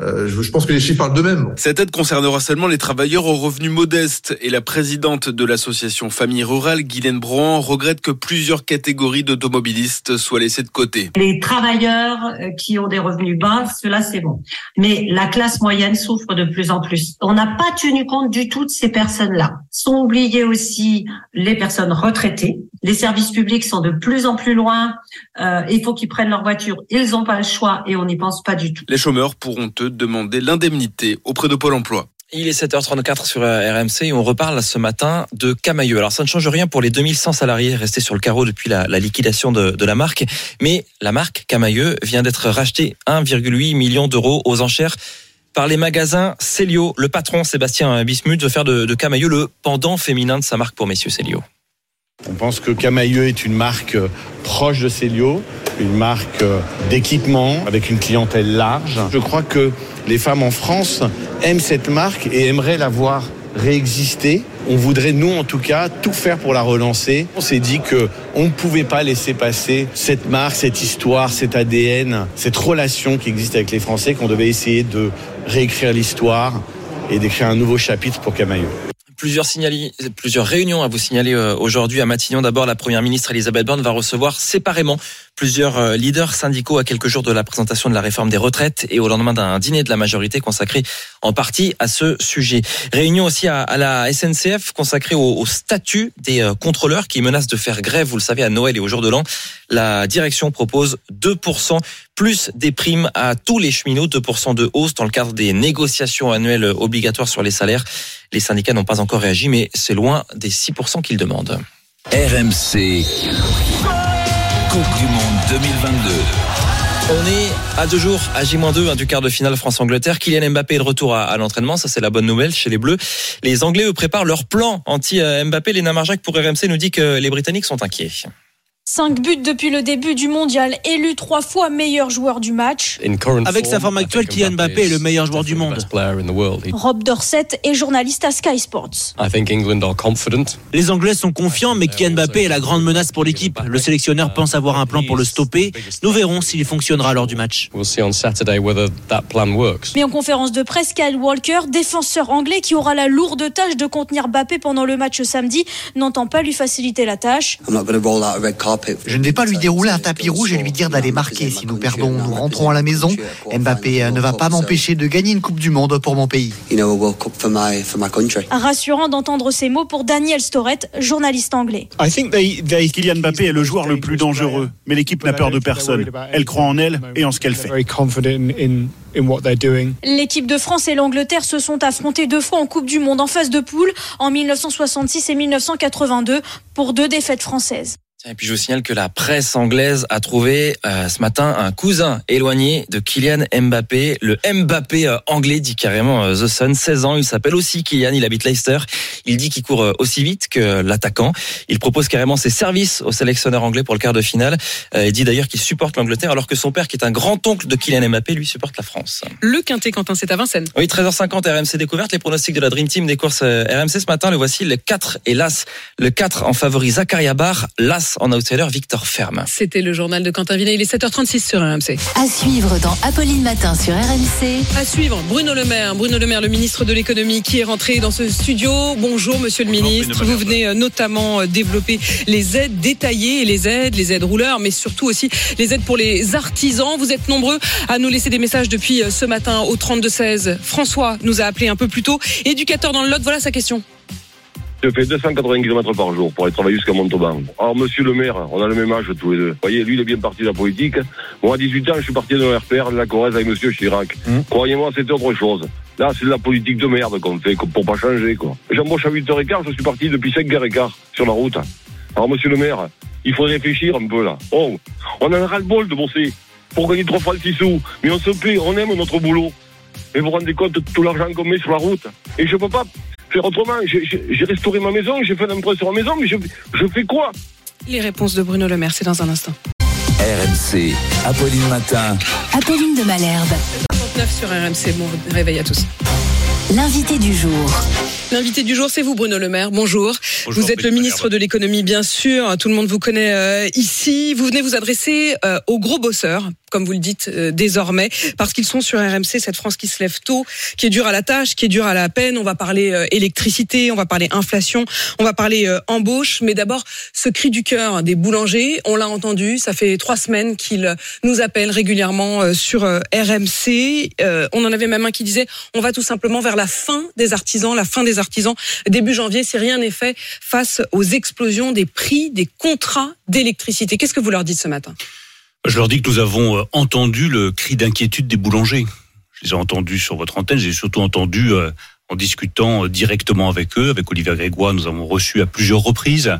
Je pense que les chiffres parlent d'eux-mêmes. Cette aide concernera seulement les travailleurs aux revenus modestes et la présidente de l'association Famille Rurale, Guylaine Brohan, regrette que plusieurs catégories d'automobilistes soient laissées de côté. Les travailleurs qui ont des revenus bas, cela c'est bon. Mais la classe moyenne souffre de plus en plus. On n'a pas tenu compte du tout de ces personnes-là. Sont oubliées aussi les personnes retraitées. Les services publics sont de plus en plus loin. Il faut qu'ils prennent leur voiture. Ils n'ont pas le choix et on n'y pense pas du tout. Les chômeurs pourront demander l'indemnité auprès de Pôle emploi. Il est 7h34 sur RMC et on reparle ce matin de Camaïeu. Alors ça ne change rien pour les 2100 salariés restés sur le carreau depuis la liquidation de la marque. Mais la marque Camaïeu vient d'être rachetée 1,8 million d'euros aux enchères par les magasins Célio. Le patron Sébastien Bismuth veut faire de Camaïeu le pendant féminin de sa marque pour messieurs Célio. On pense que Camaïeu est une marque proche de Célio, une marque d'équipement avec une clientèle large. Je crois que les femmes en France aiment cette marque et aimeraient la voir réexister. On voudrait, nous en tout cas, tout faire pour la relancer. On s'est dit qu'on ne pouvait pas laisser passer cette marque, cette histoire, cet ADN, cette relation qui existe avec les Français, qu'on devait essayer de réécrire l'histoire et d'écrire un nouveau chapitre pour Camaïeu. Plusieurs réunions à vous signaler aujourd'hui à Matignon. D'abord, la première ministre Elisabeth Borne va recevoir séparément plusieurs leaders syndicaux à quelques jours de la présentation de la réforme des retraites et au lendemain d'un dîner de la majorité consacré en partie à ce sujet. Réunion aussi à la SNCF consacrée au statut des contrôleurs qui menacent de faire grève, vous le savez, à Noël et au jour de l'an. La direction propose 2% plus des primes à tous les cheminots, 2% de hausse dans le cadre des négociations annuelles obligatoires sur les salaires. Les syndicats n'ont pas encore réagi, mais c'est loin des 6% qu'ils demandent. RMC, Coupe du Monde 2022. On est à 2 jours, à J-2 du quart de finale France-Angleterre. Kylian Mbappé est de retour à l'entraînement, ça c'est la bonne nouvelle chez les Bleus. Les Anglais, eux, préparent leur plan anti-Mbappé. Léna Marjac pour RMC nous dit que les Britanniques sont inquiets. 5 buts depuis le début du mondial, élu 3 fois meilleur joueur du match. Avec sa forme actuelle, Kylian Mbappé est le meilleur joueur du monde. Rob Dorset est journaliste à Sky Sports. Les Anglais sont confiants, mais Kylian Mbappé est la grande menace pour l'équipe. Le sélectionneur pense avoir un plan pour le stopper. Nous verrons s'il fonctionnera lors du match. Mais en conférence de presse, Kyle Walker, défenseur anglais qui aura la lourde tâche de contenir Mbappé pendant le match samedi, n'entend pas lui faciliter la tâche. Je ne vais pas lui dérouler un tapis rouge et lui dire d'aller marquer. Si nous perdons, nous rentrons à la maison. Mbappé ne va pas m'empêcher de gagner une Coupe du Monde pour mon pays. Rassurant d'entendre ces mots pour Daniel Storett, journaliste anglais. Kylian Mbappé est le joueur le plus dangereux, mais l'équipe n'a peur de personne. Elle croit en elle et en ce qu'elle fait. L'équipe de France et l'Angleterre se sont affrontées 2 fois en Coupe du Monde en phase de poule, en 1966 et 1982, pour 2 défaites françaises. Et puis je vous signale que la presse anglaise a trouvé ce matin un cousin éloigné de Kylian Mbappé. Le Mbappé anglais, dit carrément The Sun, 16 ans, il s'appelle aussi Kylian, il habite Leicester. Il dit qu'il court aussi vite que l'attaquant. Il propose carrément ses services au sélectionneur anglais pour le quart de finale. Il dit d'ailleurs qu'il supporte l'Angleterre alors que son père, qui est un grand-oncle de Kylian Mbappé, lui supporte la France. Le Quintet, Quentin, c'est à Vincennes. Oui, 13h50, RMC Découverte, les pronostics de la Dream Team des courses RMC ce matin. Le voici, le 4 et l'As. Le 4 en favori Zakaria Bar, l'As en outsider Victor Ferme. C'était le journal de Quentin Vinet, il est 7h36 sur RMC. À suivre dans Apolline Matin sur RMC. À suivre, Bruno Le Maire, le ministre de l'économie qui est rentré dans ce studio. Bonjour monsieur le ministre, vous venez notamment développer les aides détaillées, les aides rouleurs, mais surtout aussi les aides pour les artisans. Vous êtes nombreux à nous laisser des messages depuis ce matin au 32-16. François nous a appelé un peu plus tôt, éducateur dans le Lot, voilà sa question. Je fais 280 km par jour pour aller travailler jusqu'à Montauban. Alors, monsieur le maire, on a le même âge tous les deux. Vous voyez, lui, il est bien parti de la politique. Moi, à 18 ans, je suis parti de l'RPR de la Corrèze avec monsieur Chirac. Croyez-moi, c'était autre chose. Là, c'est de la politique de merde qu'on fait, pour pas changer, quoi. J'embauche à 8h15, je suis parti depuis 5h15 sur la route. Alors, monsieur le maire, il faut réfléchir un peu, là. Oh, on en a ras-le-bol de bosser pour gagner 3 francs 6 sous. Mais on se plaît, on aime notre boulot. Mais vous vous rendez compte de tout l'argent qu'on met sur la route. Et je peux pas faire autrement. J'ai restauré ma maison, j'ai fait un emprunt sur ma maison, mais je fais quoi? Les réponses de Bruno Le Maire, c'est dans un instant. RMC, Apolline Matin. Apolline de Malherbe. 39 sur RMC, bon réveil à tous. L'invité du jour. L'invité du jour, c'est vous, Bruno Le Maire. Bonjour. Vous êtes le ministre de l'économie, bien sûr. Tout le monde vous connaît ici. Vous venez vous adresser aux gros bosseurs, comme vous le dites désormais, parce qu'ils sont sur RMC, cette France qui se lève tôt, qui est dure à la tâche, qui est dure à la peine. On va parler électricité, on va parler inflation, on va parler embauche. Mais d'abord, ce cri du cœur des boulangers, on l'a entendu, ça fait 3 semaines qu'ils nous appellent régulièrement sur RMC. On en avait même un qui disait, on va tout simplement vers la fin des artisans, début janvier, si rien n'est fait face aux explosions des prix des contrats d'électricité. Qu'est-ce que vous leur dites ce matin ? Je leur dis que nous avons entendu le cri d'inquiétude des boulangers. Je les ai entendus sur votre antenne, j'ai surtout entendu en discutant directement avec eux, avec Olivier Grégoire, nous avons reçu à plusieurs reprises.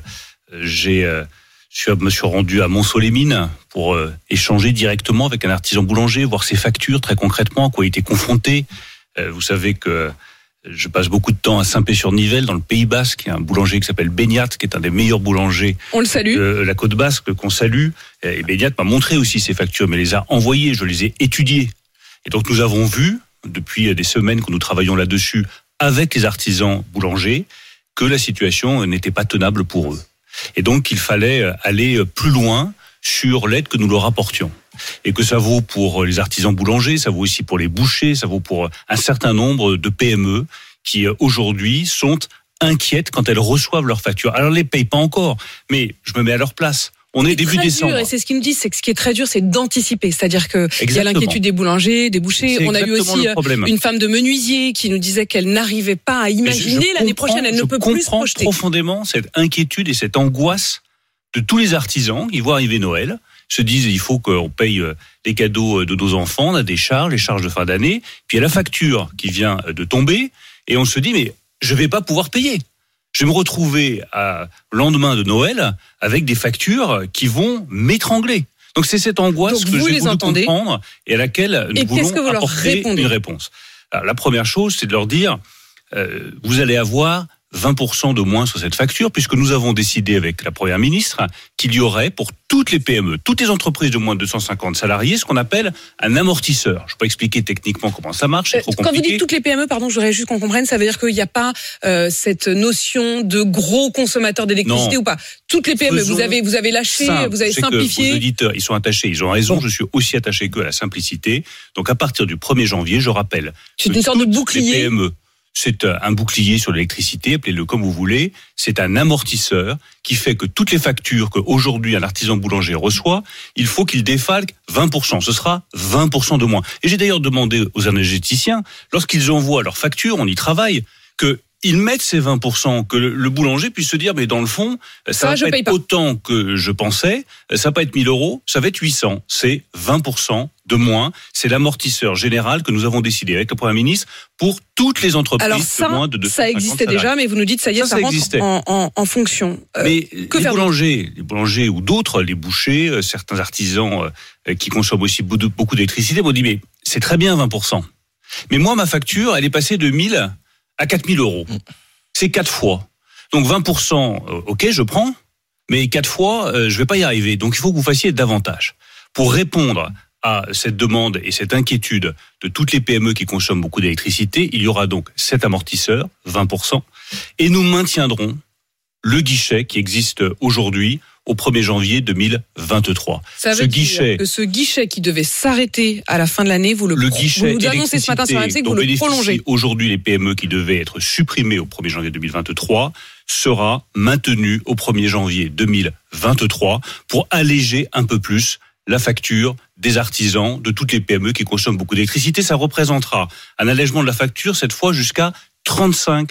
Je me suis rendu à Montceau-les-Mines pour échanger directement avec un artisan boulanger, voir ses factures très concrètement, à quoi il était confronté. Vous savez que je passe beaucoup de temps à Saint-Pé-sur-Nivelle, dans le Pays Basque. Il y a un boulanger qui s'appelle Beignat, qui est un des meilleurs boulangers de la Côte Basque, qu'on salue. Et Beignat m'a montré aussi ses factures, mais les a envoyées, je les ai étudiées. Et donc nous avons vu, depuis des semaines que nous travaillons là-dessus, avec les artisans boulangers, que la situation n'était pas tenable pour eux. Et donc il fallait aller plus loin sur l'aide que nous leur apportions. Et que ça vaut pour les artisans boulangers, ça vaut aussi pour les bouchers, ça vaut pour un certain nombre de PME qui aujourd'hui sont inquiètes quand elles reçoivent leurs factures. Alors, elles ne les payent pas encore, mais je me mets à leur place. On est début décembre. Et c'est ce qu'ils nous disent, c'est que ce qui est très dur, c'est d'anticiper. C'est-à-dire que il y a l'inquiétude des boulangers, des bouchers. On a eu aussi une femme de menuisier qui nous disait qu'elle n'arrivait pas à imaginer l'année prochaine, elle ne peut plus se projeter. Je comprends profondément cette inquiétude et cette angoisse de tous les artisans qui voient arriver Noël, se disent il faut qu'on paye les cadeaux de nos enfants, on a des charges, les charges de fin d'année, puis il y a la facture qui vient de tomber, et on se dit mais je vais pas pouvoir payer. Je vais me retrouver au lendemain de Noël avec des factures qui vont m'étrangler. Donc c'est cette angoisse que j'ai voulu comprendre et à laquelle nous voulons apporter une réponse. Alors, la première chose, c'est de leur dire vous allez avoir 20% de moins sur cette facture, puisque nous avons décidé avec la Première ministre qu'il y aurait pour toutes les PME, toutes les entreprises de moins de 250 salariés, ce qu'on appelle un amortisseur. Je ne peux pas expliquer techniquement comment ça marche, c'est trop compliqué. Quand vous dites toutes les PME, pardon, je voudrais juste qu'on comprenne, ça veut dire qu'il n'y a pas cette notion de gros consommateurs d'électricité ou pas. Toutes les PME, vous avez lâché, vous avez simplifié. Vos auditeurs, ils sont attachés, ils ont raison, je suis aussi attaché qu'eux à la simplicité. Donc à partir du 1er janvier, je rappelle c'est une sorte de bouclier. Les PME c'est un bouclier sur l'électricité, appelez-le comme vous voulez. C'est un amortisseur qui fait que toutes les factures qu'aujourd'hui un artisan boulanger reçoit, il faut qu'il défalque 20%. Ce sera 20% de moins. Et j'ai d'ailleurs demandé aux énergéticiens, lorsqu'ils envoient leurs factures, on y travaille, qu'ils mettent ces 20%, que le boulanger puisse se dire, mais dans le fond, ça va pas être autant que je pensais, ça va pas être 1 000 euros, ça va être 800. C'est 20% de moins. C'est l'amortisseur général que nous avons décidé avec le Premier ministre pour toutes les entreprises de moins de 250 ça existait salariés. déjà, mais vous nous dites, ça y est, ça rentre en fonction. Mais les boulangers ou d'autres, les bouchers, certains artisans qui consomment aussi beaucoup d'électricité m'ont dit, mais c'est très bien 20%. Mais moi, ma facture, elle est passée de 1 000 à 4 000 euros. C'est 4 fois. Donc 20%, ok, je prends, mais 4 fois, je vais pas y arriver. Donc il faut que vous fassiez davantage. Pour répondre à cette demande et cette inquiétude de toutes les PME qui consomment beaucoup d'électricité, il y aura donc cet amortisseur, 20%, et nous maintiendrons le guichet qui existe aujourd'hui au 1er janvier 2023. Ça veut dire que ce guichet qui devait s'arrêter à la fin de l'année, vous nous annoncez ce matin sur RMC que vous le prolongez. Aujourd'hui, les PME qui devaient être supprimées au 1er janvier 2023 sera maintenu au 1er janvier 2023 pour alléger un peu plus la facture des artisans, de toutes les PME qui consomment beaucoup d'électricité. Ça représentera un allègement de la facture, cette fois jusqu'à 35%.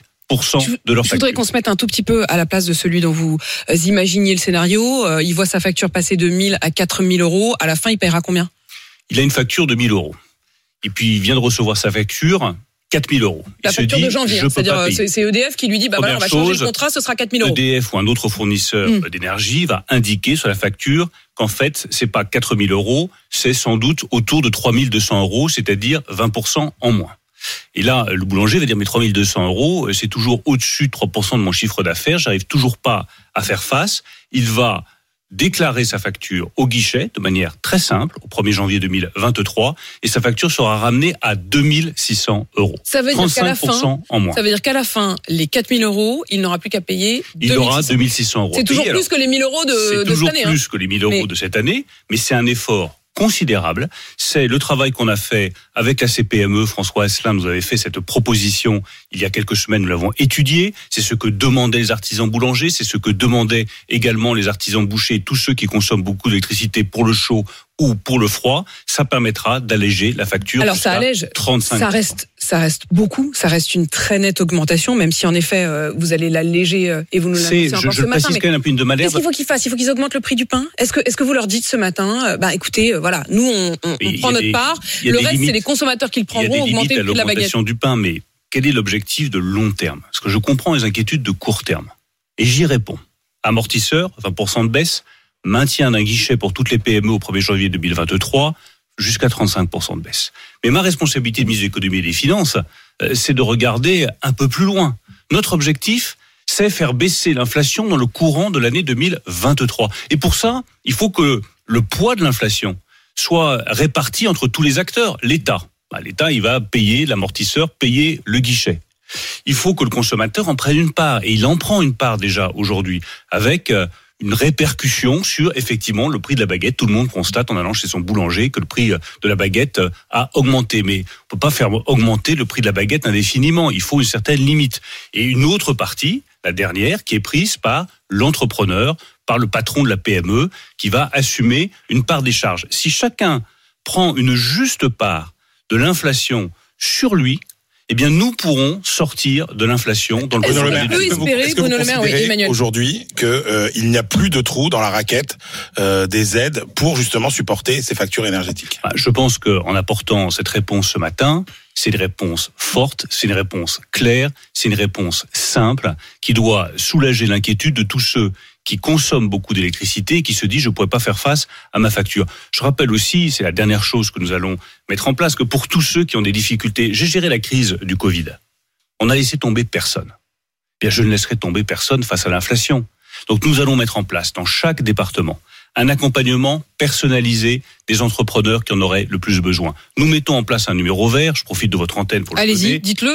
Je voudrais qu'on se mette un tout petit peu à la place de celui dont vous imaginiez le scénario. Il voit sa facture passer de 1 000 à 4 000 euros. À la fin, il paiera combien ? Il a une facture de 1 000 euros. Et puis, il vient de recevoir sa facture, 4 000 euros. La facture de janvier, c'est-à-dire c'est EDF qui lui dit, on va changer le contrat, ce sera 4 000 euros. EDF ou un autre fournisseur d'énergie va indiquer sur la facture qu'en fait, c'est pas 4 000 euros, c'est sans doute autour de 3 200 euros, c'est-à-dire 20% en moins. Et là, le boulanger va dire, mais 3 200 euros, c'est toujours au-dessus de 3% de mon chiffre d'affaires, j'arrive toujours pas à faire face. Il va déclarer sa facture au guichet de manière très simple au 1er janvier 2023 et sa facture sera ramenée à 2 600 euros. Ça veut dire qu'à la fin, en moins. Ça veut dire qu'à la fin, les 4 000 euros, il n'aura plus qu'à payer 2 600. Il aura 2 600 euros. C'est toujours plus que les 1 000 euros de cette année. C'est toujours plus que les 1 000 euros de cette année, mais c'est un effort considérable. C'est le travail qu'on a fait avec la CPME. François Asselin nous avait fait cette proposition il y a quelques semaines, nous l'avons étudiée. C'est ce que demandaient les artisans boulangers, c'est ce que demandaient également les artisans bouchers, tous ceux qui consomment beaucoup d'électricité pour le chaud ou pour le froid. Ça permettra d'alléger la facture. Alors ça allège, 35%. Ça reste beaucoup, ça reste une très nette augmentation, même si en effet vous allez l'alléger et vous nous l'annoncez encore ce matin. Quand même un peu une de Malherbe. Qu'est-ce qu'il faut qu'ils fassent ? Il faut qu'ils augmentent le prix du pain ? Est-ce que vous leur dites ce matin, écoutez, voilà, nous on prend notre part, le reste c'est les consommateurs qui le prendront, augmenter le prix de la baguette. Il y a des limites à l'augmentation du pain, mais quel est l'objectif de long terme ? Parce que je comprends les inquiétudes de court terme. Et j'y réponds. Amortisseur, 20% de baisse, maintien d'un guichet pour toutes les PME au 1er janvier 2023, jusqu'à 35% de baisse. Mais ma responsabilité de ministre de l'économie et des finances, c'est de regarder un peu plus loin. Notre objectif, c'est faire baisser l'inflation dans le courant de l'année 2023. Et pour ça, il faut que le poids de l'inflation soit réparti entre tous les acteurs. L'État, l'État, il va payer l'amortisseur, payer le guichet. Il faut que le consommateur en prenne une part, et il en prend une part déjà aujourd'hui, avec une répercussion sur effectivement le prix de la baguette. Tout le monde constate en allant chez son boulanger que le prix de la baguette a augmenté. Mais on peut pas faire augmenter le prix de la baguette indéfiniment. Il faut une certaine limite. Et une autre partie, la dernière, qui est prise par l'entrepreneur, par le patron de la PME, qui va assumer une part des charges. Si chacun prend une juste part de l'inflation sur lui, eh bien, nous pourrons sortir de l'inflation dans le courant de l'année. Est-ce que vous considérez aujourd'hui qu'il n'y a plus de trous dans la raquette des aides pour justement supporter ces factures énergétiques ? Je pense qu'en apportant cette réponse ce matin, c'est une réponse forte, c'est une réponse claire, c'est une réponse simple qui doit soulager l'inquiétude de tous ceux qui consomment beaucoup d'électricité et qui se disent je ne pourrais pas faire face à ma facture. Je rappelle aussi, c'est la dernière chose que nous allons mettre en place, que pour tous ceux qui ont des difficultés, j'ai géré la crise du Covid. On a laissé tomber personne. Eh bien, je ne laisserai tomber personne face à l'inflation. Donc nous allons mettre en place dans chaque département un accompagnement personnalisé des entrepreneurs qui en auraient le plus besoin. Nous mettons en place un numéro vert, je profite de votre antenne pour le donner. Allez-y, dites-le.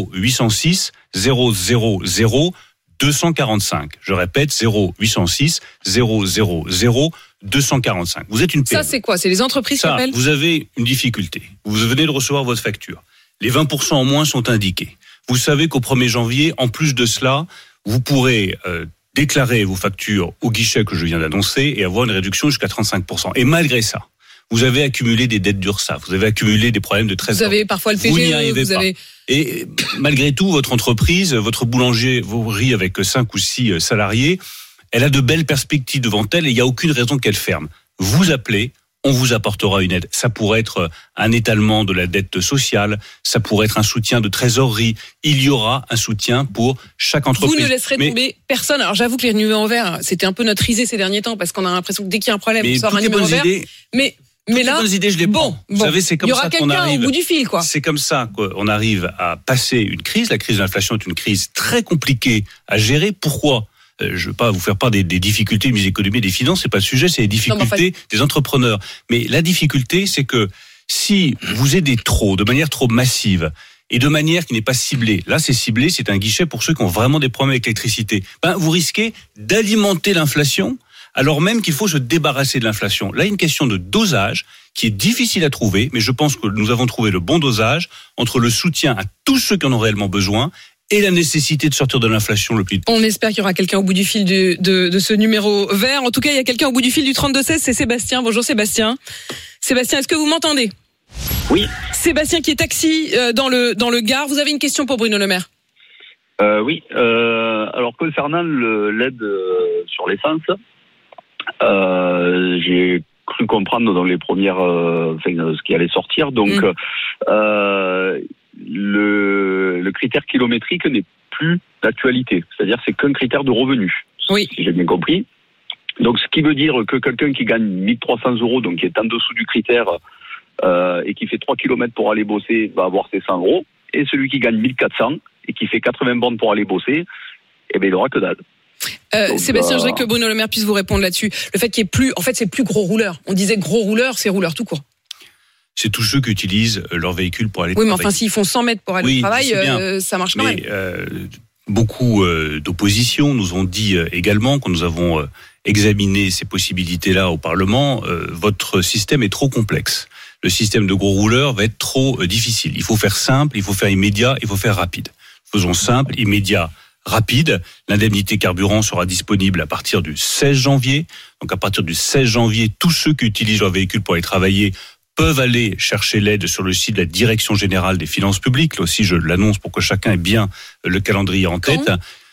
0806 000 245. Je répète, 0806 000 245. Vous êtes une PME. Ça, c'est quoi ? C'est les entreprises qui appellent ? Vous avez une difficulté. Vous venez de recevoir votre facture. Les 20% en moins sont indiqués. vous savez qu'au 1er janvier, en plus de cela, vous pourrez déclarer vos factures au guichet que je viens d'annoncer et avoir une réduction jusqu'à 35%. Et malgré ça, vous avez accumulé des dettes d'URSSAF, vous avez accumulé des problèmes de trésorerie. Vous avez parfois le PGE, vous n'y arrivez pas. Et malgré tout, votre entreprise, votre boulangerie avec 5 ou 6 salariés, elle a de belles perspectives devant elle et il n'y a aucune raison qu'elle ferme. Vous appelez, on vous apportera une aide. Ça pourrait être un étalement de la dette sociale, ça pourrait être un soutien de trésorerie. Il y aura un soutien pour chaque entreprise. Vous ne laisserez tomber personne. Alors j'avoue que les numéros verts, c'était un peu notre risée ces derniers temps parce qu'on a l'impression que dès qu'il y a un problème, on sort un numéro vert. Mais là, les bonnes idées, je les prends. Vous savez, c'est comme ça qu'on arrive. Il y aura quelqu'un au bout du fil, quoi. C'est comme ça qu'on arrive à passer une crise. La crise de l'inflation est une crise très compliquée à gérer. Pourquoi ? Je ne veux pas vous faire part des difficultés des économies et des finances, c'est pas le sujet, c'est les difficultés des entrepreneurs. Mais la difficulté, c'est que si vous aidez de manière trop massive, et de manière qui n'est pas ciblée, là c'est ciblé, c'est un guichet pour ceux qui ont vraiment des problèmes avec l'électricité, vous risquez d'alimenter l'inflation, alors même qu'il faut se débarrasser de l'inflation. Là, il y a une question de dosage qui est difficile à trouver, mais je pense que nous avons trouvé le bon dosage entre le soutien à tous ceux qui en ont réellement besoin et la nécessité de sortir de l'inflation le plus vite. On espère qu'il y aura quelqu'un au bout du fil de ce numéro vert. En tout cas, il y a quelqu'un au bout du fil du 3216, c'est Sébastien. Bonjour Sébastien. Sébastien, est-ce que vous m'entendez ? Oui. Sébastien qui est taxi dans le Gard. Vous avez une question pour Bruno Le Maire ? Oui. Alors concernant l'aide sur l'essence, j'ai cru comprendre dans les premières, ce qui allait sortir. Donc, le critère kilométrique n'est plus d'actualité. C'est-à-dire, c'est qu'un critère de revenu. Oui. Si j'ai bien compris. Donc, ce qui veut dire que quelqu'un qui gagne 1 300 €, donc qui est en dessous du critère, et qui fait 3 km pour aller bosser, va avoir ses 100 €. Et celui qui gagne 1 400 et qui fait 80 bornes pour aller bosser, il aura que dalle. Donc, Sébastien, je voudrais que Bruno Le Maire puisse vous répondre là-dessus. Le fait qu'il n'y ait plus, en fait, c'est plus gros rouleurs. On disait gros rouleurs, c'est rouleurs tout court. C'est tous ceux qui utilisent leur véhicule pour aller travailler. Oui, mais enfin, s'ils font 100 mètres pour aller au travail, ça marche quand même. Beaucoup d'oppositions nous ont dit également, quand nous avons examiné ces possibilités-là au Parlement, votre système est trop complexe. Le système de gros rouleurs va être trop difficile. Il faut faire simple, il faut faire immédiat, il faut faire rapide. Faisons simple, immédiat, rapide. L'indemnité carburant sera disponible à partir du 16 janvier. Donc à partir du 16 janvier, tous ceux qui utilisent leur véhicule pour aller travailler peuvent aller chercher l'aide sur le site de la Direction Générale des Finances Publiques. Là aussi, je l'annonce pour que chacun ait bien le calendrier en tête.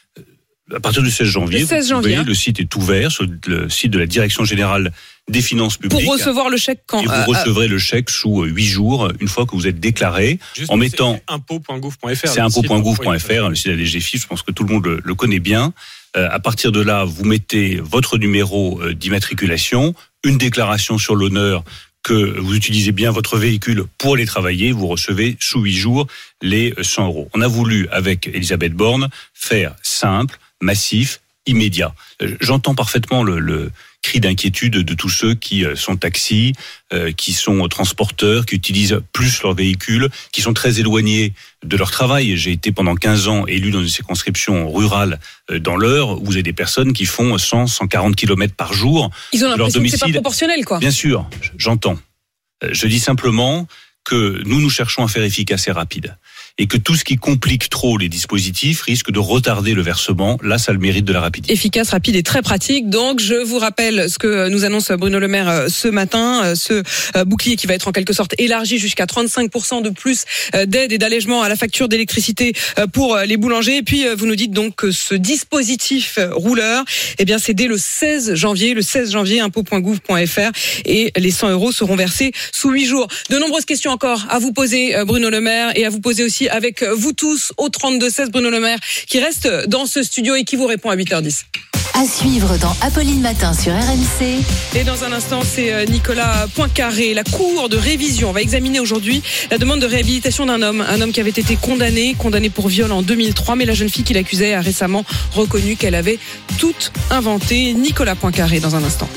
À partir du 16 janvier, le site est ouvert sur le site de la Direction Générale des Finances Publiques. Pour recevoir le chèque quand ? Et vous recevrez le chèque sous 8 jours, une fois que vous êtes déclaré. Juste en mettant impôt.gouv.fr. C'est impôt.gouv.fr, le site de la DGFiP, je pense que tout le monde le connaît bien. À partir de là, vous mettez votre numéro d'immatriculation, une déclaration sur l'honneur que vous utilisez bien votre véhicule pour aller travailler, vous recevez sous 8 jours les 100 €. On a voulu, avec Elisabeth Borne, faire simple, massif, immédiat. J'entends parfaitement le cri d'inquiétude de tous ceux qui sont taxis, qui sont transporteurs, qui utilisent plus leur véhicule, qui sont très éloignés de leur travail. J'ai été pendant 15 ans élu dans une circonscription rurale dans l'Eure, où vous avez des personnes qui font 100, 140 km par jour. Ils ont l'impression que c'est pas proportionnel, quoi. Bien sûr, j'entends. Je dis simplement que nous cherchons à faire efficace et rapide. Et que tout ce qui complique trop les dispositifs risque de retarder le versement. Là, ça a le mérite de la rapidité. Efficace, rapide et très pratique. Donc, je vous rappelle ce que nous annonce Bruno Le Maire ce matin, ce bouclier qui va être en quelque sorte élargi jusqu'à 35% de plus d'aide et d'allègement à la facture d'électricité pour les boulangers. Et puis, vous nous dites donc que ce dispositif rouleur, c'est dès le 16 janvier, impôt.gouv.fr, et les 100 € seront versés sous 8 jours. De nombreuses questions encore à vous poser, Bruno Le Maire, et à vous poser aussi avec vous tous au 3216, Bruno Le Maire, qui reste dans ce studio et qui vous répond à 8h10. À suivre dans Apolline Matin sur RMC. Et dans un instant, c'est Nicolas Poincaré. La Cour de révision va examiner aujourd'hui la demande de réhabilitation d'un homme. Un homme qui avait été condamné pour viol en 2003. Mais la jeune fille qui l'accusait a récemment reconnu qu'elle avait tout inventé. Nicolas Poincaré dans un instant.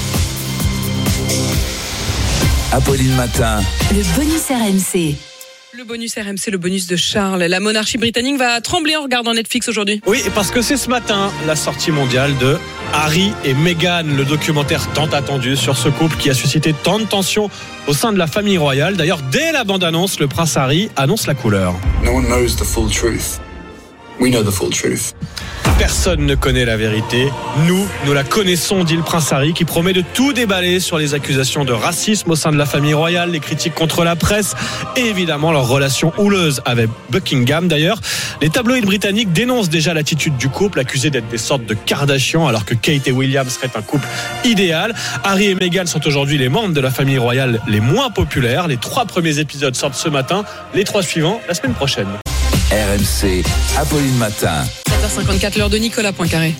Apolline Matin. Le bonus RMC. Le bonus RMC, le bonus de Charles. La monarchie britannique va trembler en regardant Netflix aujourd'hui. Oui, parce que c'est ce matin la sortie mondiale de Harry et Meghan, le documentaire tant attendu sur ce couple qui a suscité tant de tensions au sein de la famille royale. D'ailleurs, dès la bande-annonce, le prince Harry annonce la couleur. No one knows the full truth. We know the full truth. Personne ne connaît la vérité. Nous la connaissons, dit le prince Harry, qui promet de tout déballer sur les accusations de racisme au sein de la famille royale, les critiques contre la presse et évidemment leur relation houleuse avec Buckingham. D'ailleurs, les tabloïds britanniques dénoncent déjà l'attitude du couple, accusé d'être des sortes de Kardashians, alors que Kate et William seraient un couple idéal. Harry et Meghan sont aujourd'hui les membres de la famille royale les moins populaires. Les 3 premiers épisodes sortent ce matin, les 3 suivants la semaine prochaine. RMC, Apolline Matin. 7h54, l'heure de Nicolas Poincaré.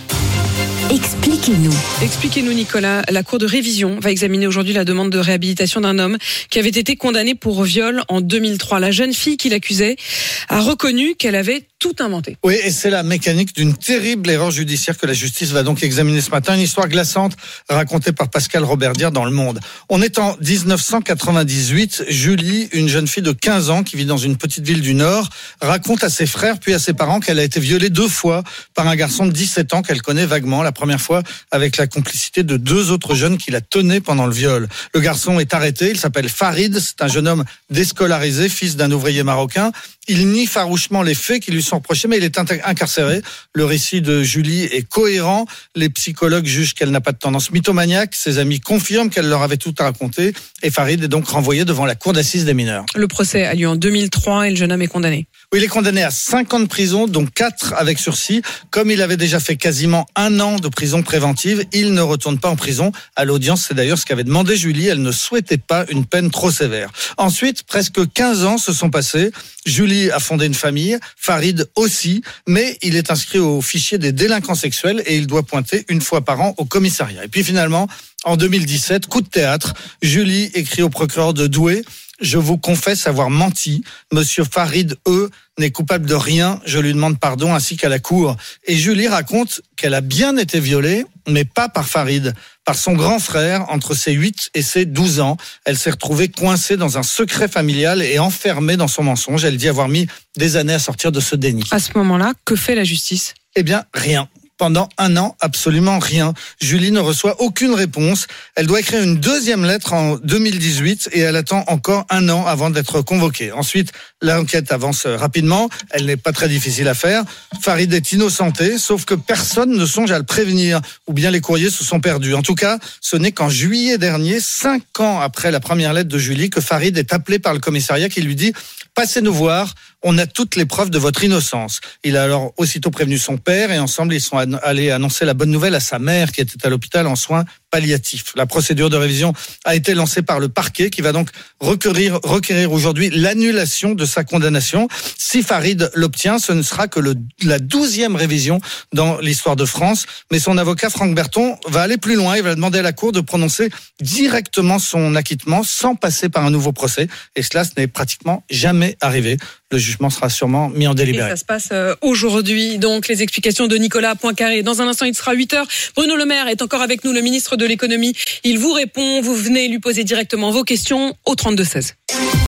Expliquez-nous Nicolas, la cour de révision va examiner aujourd'hui la demande de réhabilitation d'un homme qui avait été condamné pour viol en 2003. La jeune fille qui l'accusait a reconnu qu'elle avait tout inventé. Oui, et c'est la mécanique d'une terrible erreur judiciaire que la justice va donc examiner ce matin. Une histoire glaçante racontée par Pascal Roberdière dans Le Monde. On est en 1998. Julie, une jeune fille de 15 ans qui vit dans une petite ville du Nord, raconte à ses frères puis à ses parents qu'elle a été violée 2 fois par un garçon de 17 ans qu'elle connaît vaguement. La première fois avec la complicité de 2 autres jeunes qui la tenaient pendant le viol. Le garçon est arrêté. Il s'appelle Farid. C'est un jeune homme déscolarisé, fils d'un ouvrier marocain. Il nie farouchement les faits qui lui sont reprochés, mais il est incarcéré. Le récit de Julie est cohérent. Les psychologues jugent qu'elle n'a pas de tendance mythomaniaque. Ses amis confirment qu'elle leur avait tout à raconter. Et Farid est donc renvoyé devant la cour d'assises des mineurs. Le procès a lieu en 2003 et le jeune homme est condamné. Oui, il est condamné à 5 ans de prison, dont 4 avec sursis. Comme il avait déjà fait quasiment 1 an de prison préventive, il ne retourne pas en prison. À l'audience, c'est d'ailleurs ce qu'avait demandé Julie. Elle ne souhaitait pas une peine trop sévère. Ensuite, presque 15 ans se sont passés. Julie a fondé une famille, Farid aussi, mais il est inscrit au fichier des délinquants sexuels et il doit pointer 1 fois par an au commissariat. Et puis finalement, en 2017, coup de théâtre, Julie écrit au procureur de Douai: je vous confesse avoir menti. Monsieur Farid, n'est coupable de rien. Je lui demande pardon ainsi qu'à la cour. Et Julie raconte qu'elle a bien été violée, mais pas par Farid, par son grand frère entre ses 8 et ses 12 ans. Elle s'est retrouvée coincée dans un secret familial et enfermée dans son mensonge. Elle dit avoir mis des années à sortir de ce déni. À ce moment-là, que fait la justice ? Eh bien, rien. Pendant 1 an, absolument rien. Julie ne reçoit aucune réponse. Elle doit écrire une 2e lettre en 2018 et elle attend encore 1 an avant d'être convoquée. Ensuite, l'enquête avance rapidement. Elle n'est pas très difficile à faire. Farid est innocenté, sauf que personne ne songe à le prévenir, ou bien les courriers se sont perdus. En tout cas, ce n'est qu'en juillet dernier, 5 ans après la première lettre de Julie, que Farid est appelé par le commissariat qui lui dit: passez nous voir, on a toutes les preuves de votre innocence. Il a alors aussitôt prévenu son père et ensemble ils sont allés annoncer la bonne nouvelle à sa mère qui était à l'hôpital en soins palliatifs. La procédure de révision a été lancée par le parquet qui va donc requérir aujourd'hui l'annulation de sa condamnation. Si Farid l'obtient, ce ne sera que la 12e révision dans l'histoire de France. Mais son avocat Franck Berton va aller plus loin. Il va demander à la Cour de prononcer directement son acquittement sans passer par un nouveau procès. Et cela, ce n'est pratiquement jamais arrivé. Le jugement sera sûrement mis en délibéré. Et ça se passe aujourd'hui. Donc, les explications de Nicolas Poincaré. Dans un instant, il sera 8h. Bruno Le Maire est encore avec nous, le ministre de l'économie. Il vous répond. Vous venez lui poser directement vos questions au 32-16.